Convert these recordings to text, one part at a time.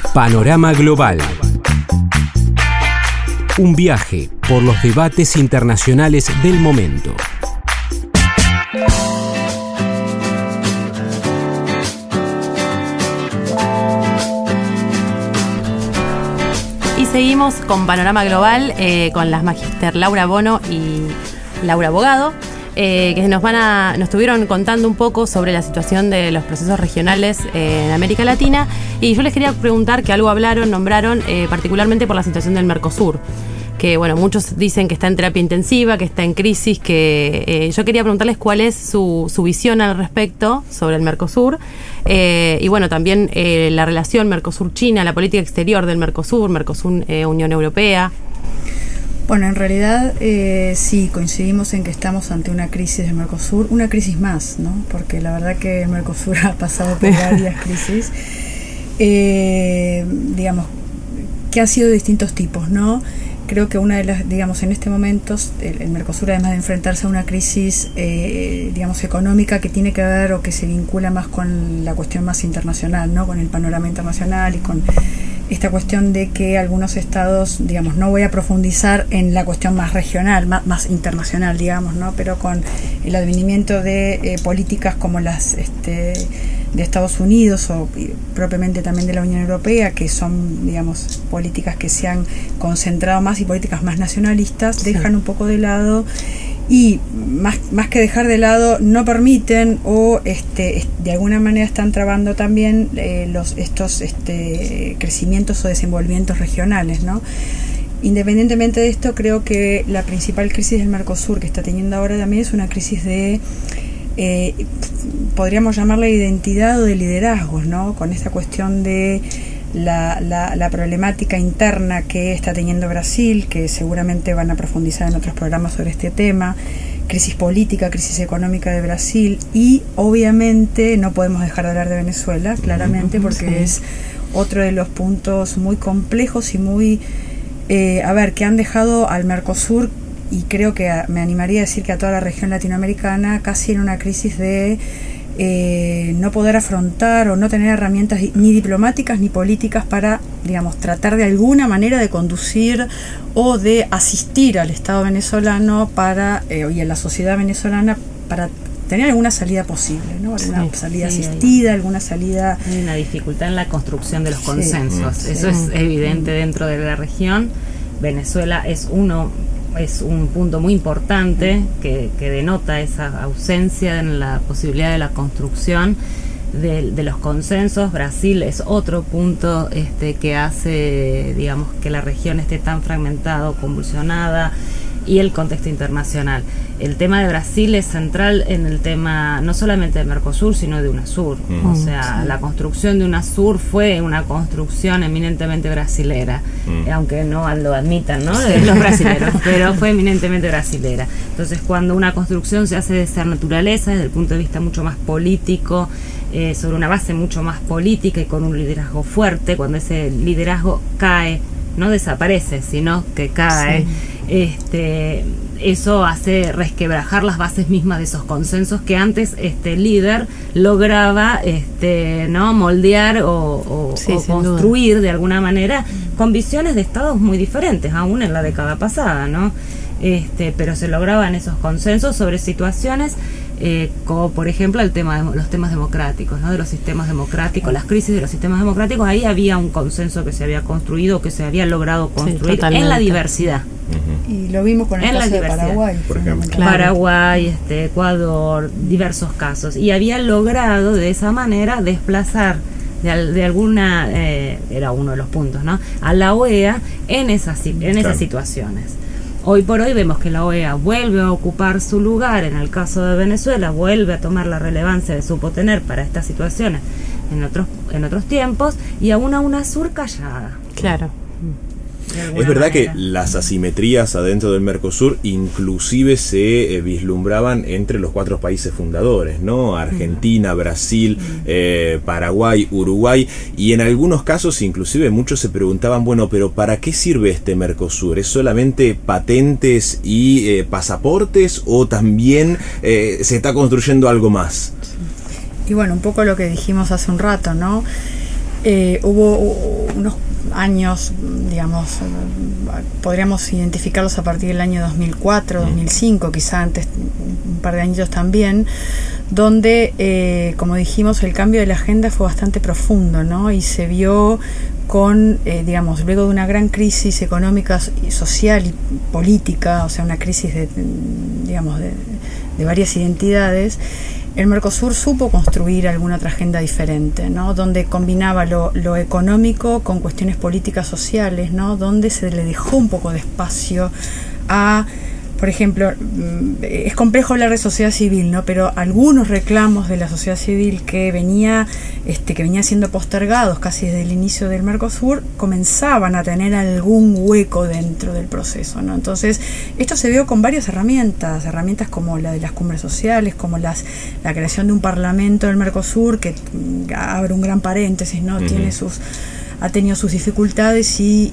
Panorama Global. Un viaje por los debates internacionales del momento. Y seguimos con Panorama Global, con las magíster Laura Bono y Laura Bogado, que nos estuvieron contando un poco sobre la situación de los procesos regionales en América Latina. Y yo les quería preguntar, que algo nombraron particularmente por la situación del Mercosur, que bueno, muchos dicen que está en terapia intensiva, que está en crisis, que yo quería preguntarles cuál es su visión al respecto sobre el Mercosur, y bueno, también la relación Mercosur-China, la política exterior del Mercosur, Unión Europea. Bueno, en realidad sí, coincidimos en que estamos ante una crisis del Mercosur, una crisis más, ¿no? Porque la verdad que el Mercosur ha pasado por varias crisis, digamos, que han sido de distintos tipos, ¿no? Creo que una de las, digamos, en este momento, el Mercosur, además de enfrentarse a una crisis, digamos, económica que tiene que ver o que se vincula más con la cuestión más internacional, ¿no? Con el panorama internacional y con esta cuestión de que algunos estados, digamos, no voy a profundizar en la cuestión más regional, más internacional, digamos, ¿no? Pero con el advenimiento de políticas como las de Estados Unidos o propiamente también de la Unión Europea, que son, digamos, políticas que se han concentrado más y políticas más nacionalistas, sí, dejan un poco de lado y más que dejar de lado no permiten o de alguna manera están trabando también estos crecimientos o desenvolvimientos regionales, ¿no? Independientemente de esto, creo que la principal crisis del Mercosur que está teniendo ahora también es una crisis de podríamos llamarla identidad o de liderazgos, ¿no? Con esta cuestión de la problemática interna que está teniendo Brasil, que seguramente van a profundizar en otros programas sobre este tema, crisis política, crisis económica de Brasil, y obviamente no podemos dejar de hablar de Venezuela, claramente, porque sí, es otro de los puntos muy complejos y muy, que han dejado al Mercosur, y creo que me animaría a decir que a toda la región latinoamericana, casi en una crisis de no poder afrontar o no tener herramientas ni diplomáticas ni políticas para, digamos, tratar de alguna manera de conducir o de asistir al Estado venezolano y a la sociedad venezolana para tener alguna salida posible, ¿no? Alguna salida asistida, alguna salida. Hay una dificultad en la construcción de los consensos. Sí. Eso es evidente dentro de la región. Venezuela es un punto muy importante que denota esa ausencia en la posibilidad de la construcción de los consensos. Brasil es otro punto que hace, digamos, que la región esté tan fragmentada, convulsionada, y el contexto internacional. El tema de Brasil es central en el tema no solamente de Mercosur, sino de UNASUR. O sea, la construcción de UNASUR fue una construcción eminentemente brasilera, aunque no lo admitan, ¿no? Los brasileros, pero fue eminentemente brasilera. Entonces, cuando una construcción se hace de esa naturaleza, desde el punto de vista mucho más político, sobre una base mucho más política y con un liderazgo fuerte, cuando ese liderazgo cae, no desaparece, sino que cae, eso hace resquebrajar las bases mismas de esos consensos que antes este líder lograba no moldear o construir de alguna manera con visiones de estados muy diferentes, aún en la década pasada, ¿no? Pero se lograban esos consensos sobre situaciones como por ejemplo los temas democráticos, ¿no? De los sistemas democráticos, las crisis de los sistemas democráticos. Ahí había un consenso que se había construido, que se había logrado construir en la diversidad. Y lo vimos con el caso de Paraguay, por ejemplo. Paraguay, Ecuador, diversos casos. Y había logrado de esa manera desplazar de alguna, era uno de los puntos, ¿no?, a la OEA en esas situaciones. Hoy por hoy vemos que la OEA vuelve a ocupar su lugar. En el caso de Venezuela, vuelve a tomar la relevancia que supo tener para estas situaciones en otros tiempos, y aún a UNASUR callada. Claro. Es verdad que las asimetrías adentro del Mercosur inclusive se vislumbraban entre los 4 países fundadores, ¿no? Argentina, Brasil, Paraguay, Uruguay, y en algunos casos inclusive muchos se preguntaban, bueno, pero ¿para qué sirve este Mercosur? ¿Es solamente patentes y pasaportes, o también se está construyendo algo más? Y bueno, un poco lo que dijimos hace un rato, ¿no? Hubo unos años, digamos, podríamos identificarlos a partir del año 2004, 2005, quizá antes, un par de añitos también, donde, como dijimos, el cambio de la agenda fue bastante profundo, ¿no? Y se vio con, digamos, luego de una gran crisis económica, social y política, o sea, una crisis de varias identidades, el Mercosur supo construir alguna otra agenda diferente, ¿no? Donde combinaba lo económico con cuestiones políticas sociales, ¿no? Donde se le dejó un poco de espacio a, por ejemplo, es complejo hablar de sociedad civil, ¿no? Pero algunos reclamos de la sociedad civil que venía siendo postergados casi desde el inicio del Mercosur comenzaban a tener algún hueco dentro del proceso, ¿no? Entonces, esto se vio con varias herramientas como la de las cumbres sociales, como la creación de un parlamento del Mercosur, que abre un gran paréntesis, ¿no? Ha tenido sus dificultades y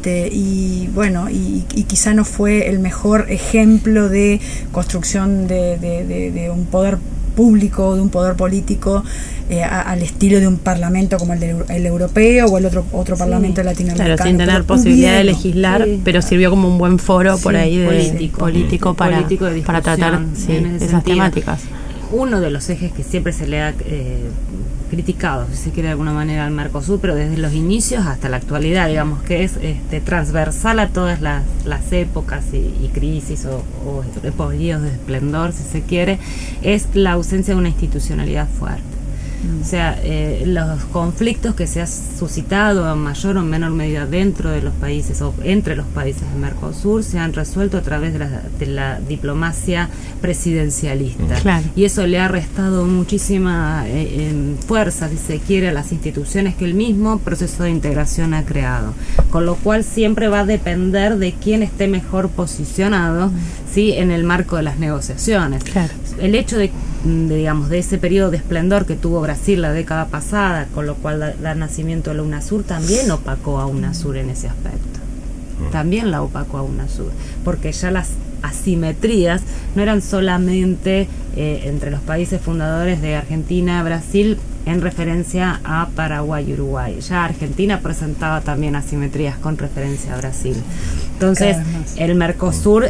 quizá no fue el mejor ejemplo de construcción de un poder público, de un poder político al estilo de un parlamento como el europeo o el otro parlamento latinoamericano. Claro, sin tener posibilidad de legislar, pero sirvió como un buen foro por ahí político para tratar esas temáticas. Uno de los ejes que siempre se le ha criticado, si se quiere de alguna manera, al Mercosur, pero desde los inicios hasta la actualidad, digamos que es transversal a todas las épocas y crisis o periodos de esplendor, si se quiere, es la ausencia de una institucionalidad fuerte. O sea, los conflictos que se han suscitado en mayor o menor medida dentro de los países o entre los países del Mercosur se han resuelto a través de la diplomacia presidencialista. Claro. Y eso le ha restado muchísima fuerza, si se quiere, a las instituciones que el mismo proceso de integración ha creado. Con lo cual siempre va a depender de quién esté mejor posicionado, ¿sí?, en el marco de las negociaciones. Claro. El hecho de ese periodo de esplendor que tuvo Brasil la década pasada, con lo cual el nacimiento de la UNASUR también opacó a UNASUR en ese aspecto. También la opacó a UNASUR, porque ya las asimetrías no eran solamente entre los países fundadores de Argentina, Brasil, en referencia a Paraguay y Uruguay. Ya Argentina presentaba también asimetrías con referencia a Brasil. Entonces, el Mercosur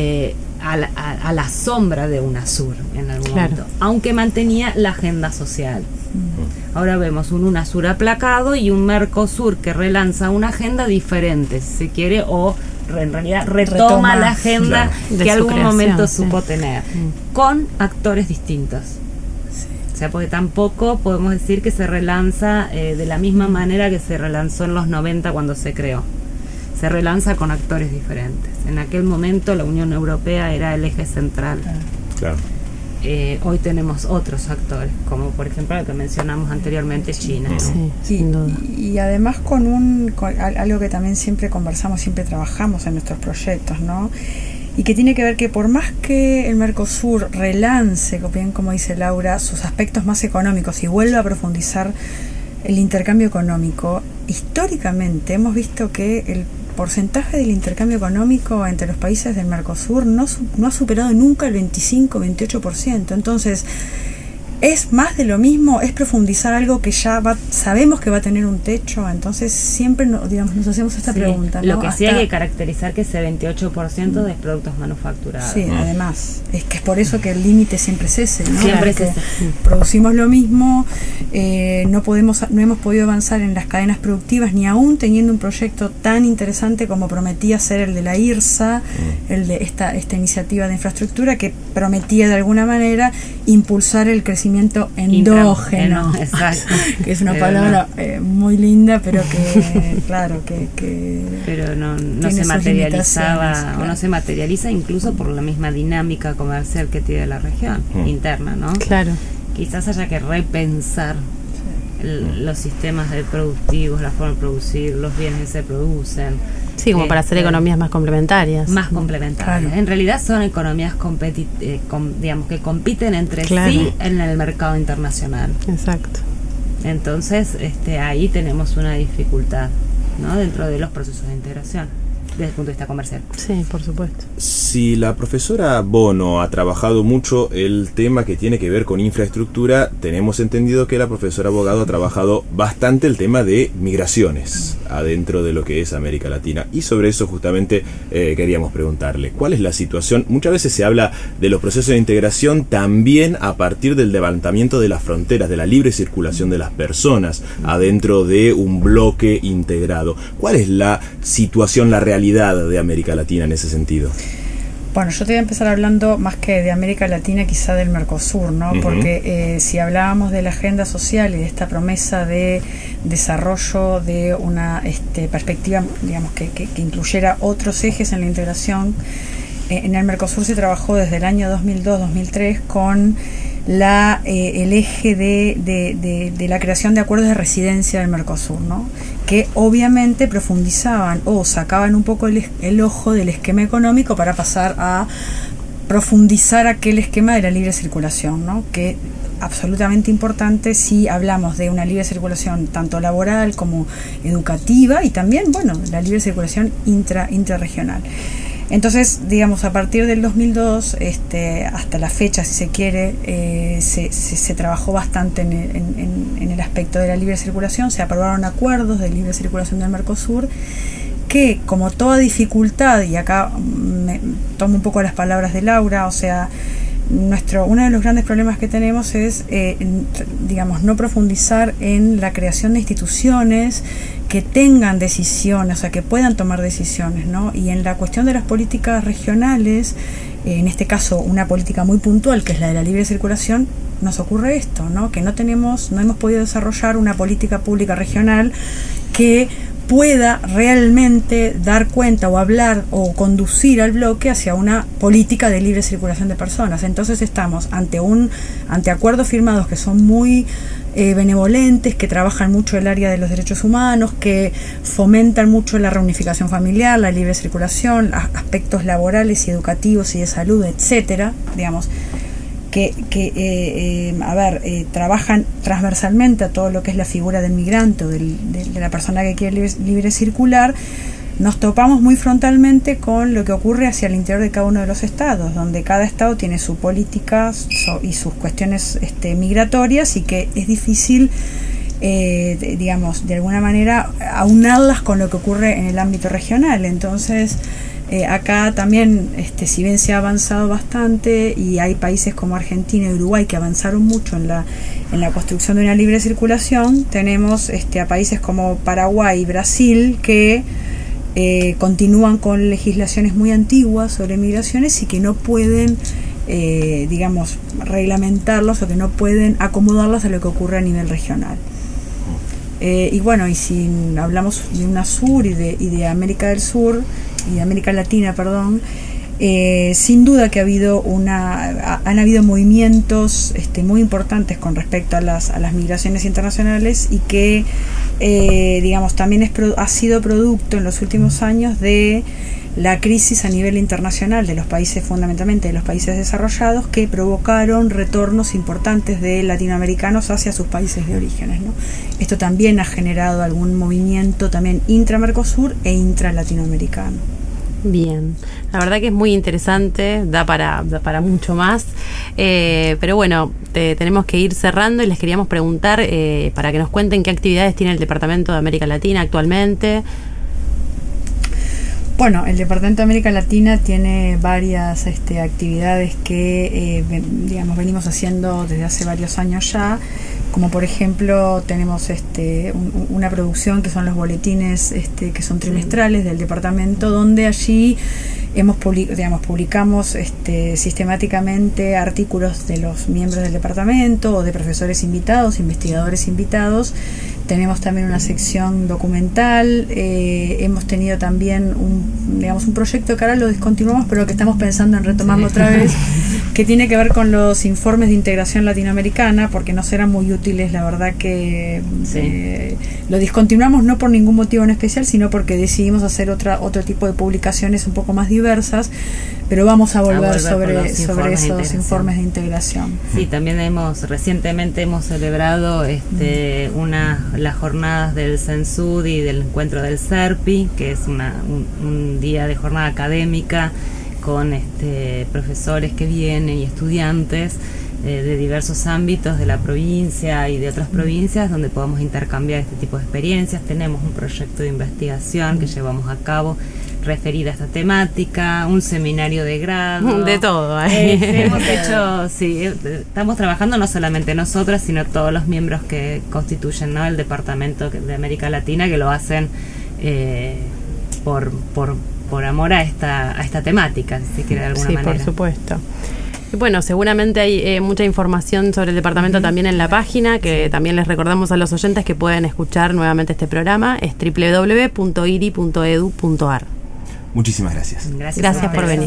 a la sombra de UNASUR en algún momento, aunque mantenía la agenda social. Ahora vemos un UNASUR aplacado y un Mercosur que relanza una agenda diferente, si se quiere, o en realidad retoma la agenda que algún momento supo tener, con actores distintos. O sea, porque tampoco podemos decir que se relanza de la misma manera que se relanzó en los 90 cuando se creó. Se relanza con actores diferentes. En aquel momento la Unión Europea era el eje central. Claro. Hoy tenemos otros actores, como por ejemplo el que mencionamos anteriormente, China, ¿no? Sí, sin duda. Y además con algo que también siempre conversamos, siempre trabajamos en nuestros proyectos, ¿no? Y que tiene que ver que por más que el Mercosur relance, bien como dice Laura, sus aspectos más económicos y vuelva a profundizar el intercambio económico, históricamente hemos visto que el porcentaje del intercambio económico entre los países del Mercosur no ha superado nunca el 25-28%. Entonces, es más de lo mismo, es profundizar algo que ya sabemos que va a tener un techo. Entonces, siempre nos hacemos esta pregunta, ¿no? Lo que sí hay que caracterizar que ese 28% de productos manufacturados. Sí, además, es que es por eso que el límite siempre es ese, ¿no? Siempre es ese. Producimos lo mismo, no hemos podido avanzar en las cadenas productivas, ni aún teniendo un proyecto tan interesante como prometía ser el de la IRSA, el de esta iniciativa de infraestructura que prometía de alguna manera impulsar el crecimiento endógeno, exacto. Que es una palabra muy linda, pero que claro que pero no se materializaba o no se materializa incluso por la misma dinámica comercial que tiene la región interna, ¿no? Claro. Quizás haya que repensar los sistemas productivos, la forma de producir, los bienes que se producen. Sí, como para hacer economías más complementarias. Más complementarias. Claro. En realidad son economías digamos que compiten entre sí en el mercado internacional. Exacto. Entonces, ahí tenemos una dificultad, ¿no?, dentro de los procesos de integración. desde el punto de vista comercial. Sí, por supuesto. Si la profesora Bono ha trabajado mucho el tema que tiene que ver con infraestructura, tenemos entendido que la profesora Bogado ha trabajado bastante el tema de migraciones adentro de lo que es América Latina. Y sobre eso justamente queríamos preguntarle, ¿cuál es la situación? Muchas veces se habla de los procesos de integración también a partir del levantamiento de las fronteras, de la libre circulación de las personas adentro de un bloque integrado. ¿Cuál es la situación, la realidad de América Latina en ese sentido? Bueno, yo te voy a empezar hablando más que de América Latina, quizá del Mercosur, ¿no? Porque si hablábamos de la agenda social y de esta promesa de desarrollo de una perspectiva, digamos, que incluyera otros ejes en la integración, en el Mercosur se trabajó desde el año 2002-2003 con el eje de la creación de acuerdos de residencia del Mercosur, ¿no? Que obviamente profundizaban o sacaban un poco el ojo del esquema económico para pasar a profundizar aquel esquema de la libre circulación, ¿no? Que absolutamente importante si hablamos de una libre circulación tanto laboral como educativa y también, bueno, la libre circulación intrarregional. Entonces, digamos, a partir del 2002 hasta la fecha, si se quiere, se trabajó bastante en el aspecto de la libre circulación. Se aprobaron acuerdos de libre circulación del Mercosur que, como toda dificultad, y acá me tomo un poco las palabras de Laura, o sea, uno de los grandes problemas que tenemos es, digamos, no profundizar en la creación de instituciones que tengan decisiones, o sea, que puedan tomar decisiones, ¿no? Y en la cuestión de las políticas regionales, en este caso una política muy puntual, que es la de la libre circulación, nos ocurre esto, ¿no? Que no hemos podido desarrollar una política pública regional que pueda realmente dar cuenta o hablar o conducir al bloque hacia una política de libre circulación de personas. Entonces estamos ante acuerdos firmados que son muy benevolentes, que trabajan mucho el área de los derechos humanos, que fomentan mucho la reunificación familiar, la libre circulación, aspectos laborales y educativos y de salud, etcétera, digamos, trabajan transversalmente a todo lo que es la figura del migrante o de la persona que quiere libre circular. Nos topamos muy frontalmente con lo que ocurre hacia el interior de cada uno de los estados, donde cada estado tiene su política y sus cuestiones migratorias, y que es difícil, digamos, de alguna manera aunarlas con lo que ocurre en el ámbito regional. Entonces, acá también, si bien se ha avanzado bastante y hay países como Argentina y Uruguay que avanzaron mucho en la construcción de una libre circulación, tenemos a países como Paraguay y Brasil que continúan con legislaciones muy antiguas sobre migraciones y que no pueden, digamos, reglamentarlas o que no pueden acomodarlas a lo que ocurre a nivel regional. Y bueno, y si hablamos de UNASUR y de América del Sur y de América Latina, perdón, sin duda que han habido movimientos muy importantes con respecto a las migraciones internacionales y que, digamos, también ha sido producto en los últimos años de la crisis a nivel internacional de los países, fundamentalmente de los países desarrollados, que provocaron retornos importantes de latinoamericanos hacia sus países de orígenes, ¿no? Esto también ha generado algún movimiento también intra-Mercosur e intra-latinoamericano. Bien, la verdad que es muy interesante, da para mucho más, pero bueno, tenemos que ir cerrando y les queríamos preguntar para que nos cuenten qué actividades tiene el Departamento de América Latina actualmente. Bueno, el Departamento de América Latina tiene varias actividades que digamos venimos haciendo desde hace varios años ya, como por ejemplo tenemos una producción que son los boletines que son trimestrales del departamento, donde allí publicamos sistemáticamente artículos de los miembros del departamento o de profesores invitados, investigadores invitados. Tenemos también una sección documental, hemos tenido también un proyecto que ahora lo descontinuamos, pero que estamos pensando en retomarlo otra vez, que tiene que ver con los informes de integración latinoamericana, porque nos eran muy útiles, la verdad que lo discontinuamos no por ningún motivo en especial, sino porque decidimos hacer otro tipo de publicaciones un poco más diversas, pero vamos a volver sobre esos informes de integración. Sí, también recientemente hemos celebrado las jornadas del CENSUD y del encuentro del CERPI, que es un día de jornada académica con profesores que vienen y estudiantes de diversos ámbitos de la provincia y de otras provincias, donde podamos intercambiar este tipo de experiencias. Tenemos un proyecto de investigación que llevamos a cabo referida a esta temática, un seminario de grado, de todo. Hemos hecho, estamos trabajando no solamente nosotras, sino todos los miembros que constituyen, ¿no?, el Departamento de América Latina, que lo hacen por amor a esta temática, si se quiere, de alguna manera. Sí, por supuesto. Y bueno, seguramente hay mucha información sobre el departamento también en la página, que también les recordamos a los oyentes que pueden escuchar nuevamente este programa, es www.iri.edu.ar. Muchísimas gracias. Gracias por venir.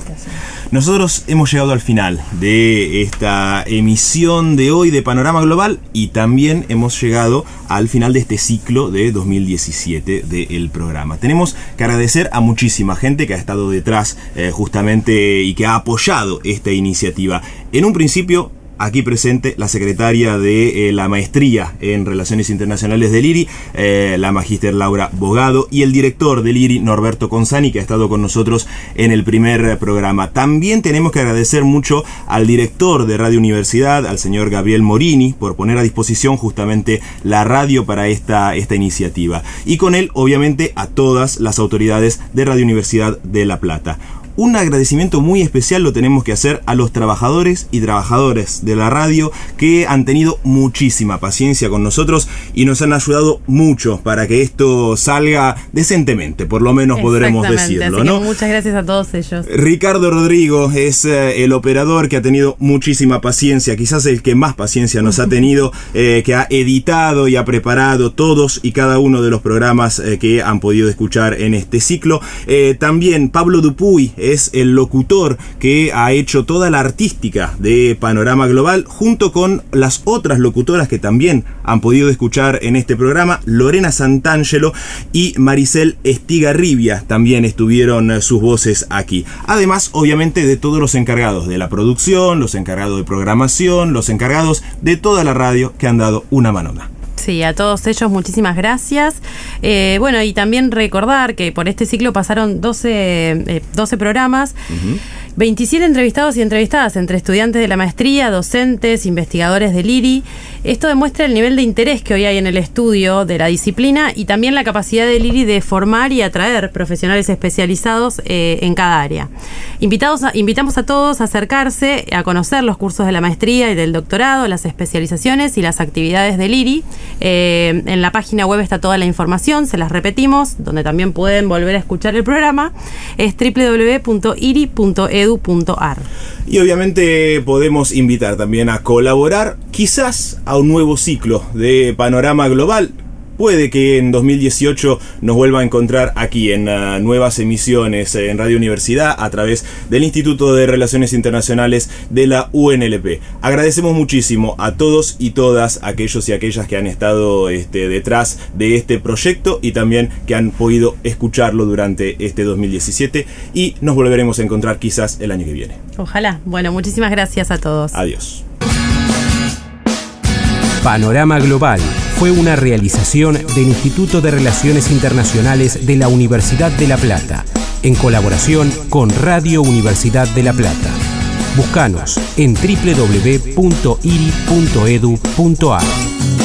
Nosotros hemos llegado al final de esta emisión de hoy de Panorama Global y también hemos llegado al final de este ciclo de 2017 del programa. Tenemos que agradecer a muchísima gente que ha estado detrás justamente y que ha apoyado esta iniciativa. En un principio, aquí presente la secretaria de la Maestría en Relaciones Internacionales del IRI, la magíster Laura Bogado, y el director del IRI, Norberto Consani, que ha estado con nosotros en el primer programa. También tenemos que agradecer mucho al director de Radio Universidad, al señor Gabriel Morini, por poner a disposición justamente la radio para esta iniciativa. Y con él, obviamente, a todas las autoridades de Radio Universidad de La Plata. Un agradecimiento muy especial lo tenemos que hacer a los trabajadores y trabajadoras de la radio, que han tenido muchísima paciencia con nosotros y nos han ayudado mucho para que esto salga decentemente, por lo menos podremos decirlo, ¿no? Muchas gracias a todos ellos. Ricardo Rodrigo es el operador que ha tenido muchísima paciencia, quizás el que más paciencia nos ha tenido, que ha editado y ha preparado todos y cada uno de los programas que han podido escuchar en este ciclo. También Pablo Dupuy es el locutor que ha hecho toda la artística de Panorama Global, junto con las otras locutoras que también han podido escuchar en este programa. Lorena Santangelo y Maricel Estigarribia también estuvieron sus voces aquí. Además, obviamente, de todos los encargados de la producción, los encargados de programación, los encargados de toda la radio que han dado una mano más. Sí, a todos ellos muchísimas gracias. Bueno, y también recordar que por este ciclo pasaron 12 programas, 27 entrevistados y entrevistadas entre estudiantes de la maestría, docentes, investigadores del IRI. Esto demuestra el nivel de interés que hoy hay en el estudio de la disciplina y también la capacidad del IRI de formar y atraer profesionales especializados en cada área. Invitamos a todos a acercarse, a conocer los cursos de la maestría y del doctorado, las especializaciones y las actividades del IRI. En la página web está toda la información, se las repetimos, donde también pueden volver a escuchar el programa, es www.iri.edu.ar. Y obviamente podemos invitar también a colaborar, quizás a un nuevo ciclo de Panorama Global. Puede que en 2018 nos vuelva a encontrar aquí en nuevas emisiones en Radio Universidad a través del Instituto de Relaciones Internacionales de la UNLP. Agradecemos muchísimo a todos y todas aquellos y aquellas que han estado detrás de este proyecto y también que han podido escucharlo durante este 2017, y nos volveremos a encontrar quizás el año que viene. Ojalá. Bueno, muchísimas gracias a todos. Adiós. Panorama Global fue una realización del Instituto de Relaciones Internacionales de la Universidad de La Plata, en colaboración con Radio Universidad de La Plata. Búscanos en www.iri.edu.ar.